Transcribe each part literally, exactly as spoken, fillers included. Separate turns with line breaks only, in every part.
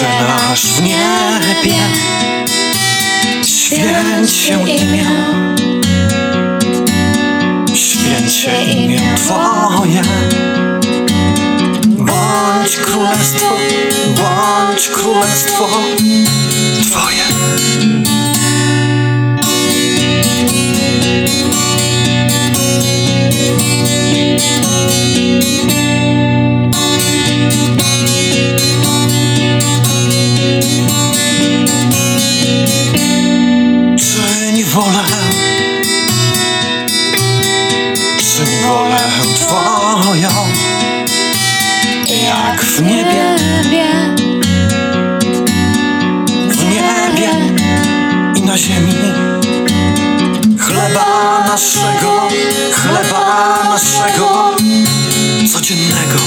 Ojcze nasz w niebie, święć się imię, święć się imię Twoje. Bądź królestwo, bądź królestwo Twoje. Czyń wolę, czyń wolę Twoją, jak w niebie, w niebie i na ziemi. Chleba naszego, chleba naszego codziennego.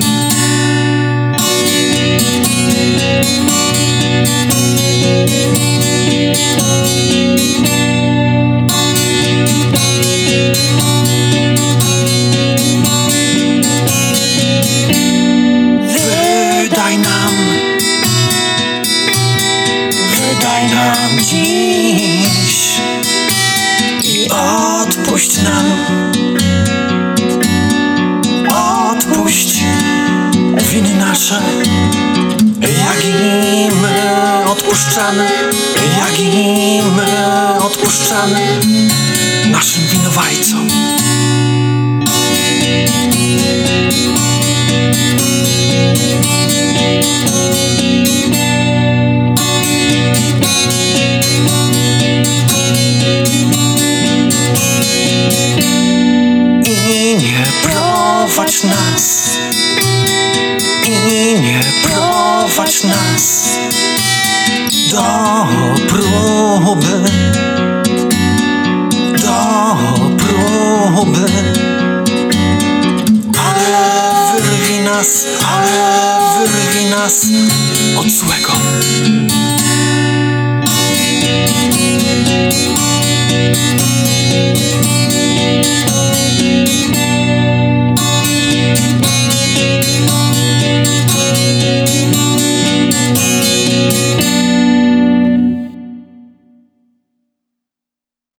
Wydaj nam, wydaj nam dziś i odpuść nam, odpuść winy nasze, jak i my odpuszczamy, jak i my odpuszczamy naszym winowajcom. I nie prowadź nas, i nie prowadź nas do próby, do próby, ale wyrwij nas, ale wyrwij nas od złego.